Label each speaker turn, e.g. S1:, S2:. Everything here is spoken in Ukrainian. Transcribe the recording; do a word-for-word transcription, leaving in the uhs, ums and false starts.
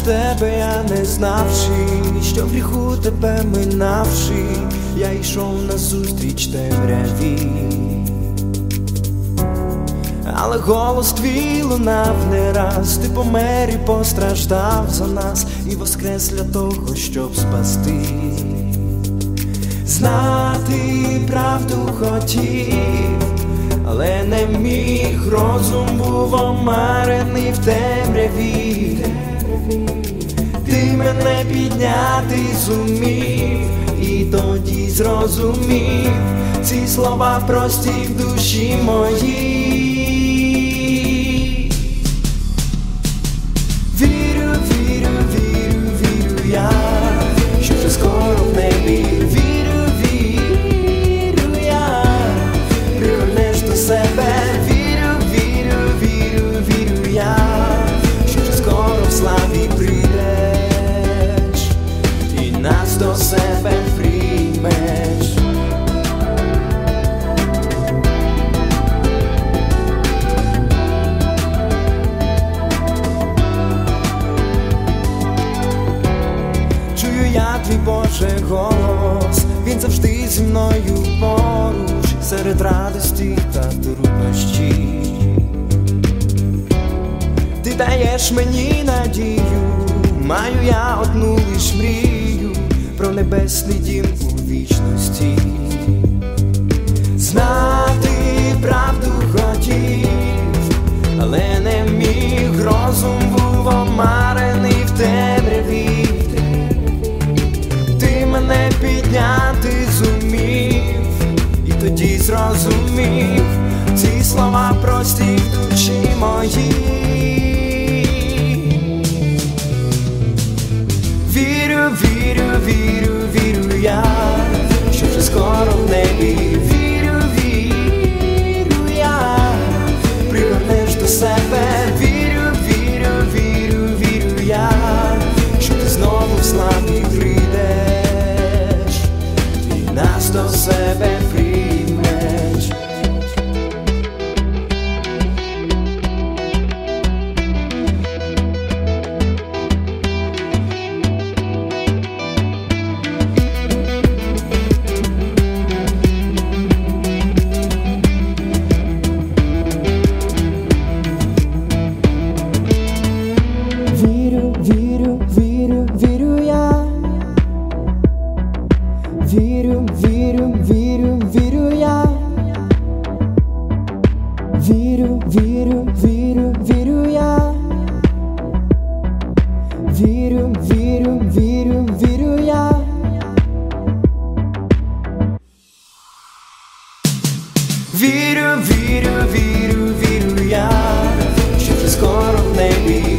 S1: тебе я не знавши, що в гріху тебе минавши, я йшов назустріч темряві. Але голос твій лунав не раз, ти помер і постраждав за нас, і воскрес для того, щоб спасти. Знати правду хотів, але не міг, розум був омарений в темряві. Ти мене підняти зумів, і тоді зрозумів ці слова прості в душі моїй. Вірю, вірю, вірю, вірю я, що вже скоро в небі. Вірю, вірю я, пригорнеш до себе. Вірю, вірю, вірю, вірю я, що вже скоро в славі прийдеш і нас до себе приймеш. Я твій Боже голос, він завжди зі мною поруч, серед радості та труднощів. Ти даєш мені надію, маю я одну лиш мрію про небесний дім у вічності. Знати правду хотів, але не міг, розум був омарений в темряві. Мене підняти зумів, і тоді зрозумів ці слова прості в душі моїй. Вірю, вірю, вірю, вірю я, що вже скоро в небі. Вірю, вірю я, пригорнеш до себе. Вірю, вірю, вірю, вірю я, що ти знову в славі прийдеш, нас до себе приймеш. Вірю, вірю, вірю, вірю я. Вірю, вірю, вірю, вірю я. Вірю, вірю, вірю, вірю я. Вірю, вірю, вірю, вірю я. Вірю, вірю, вірю, вірю я, що вже скоро в небі.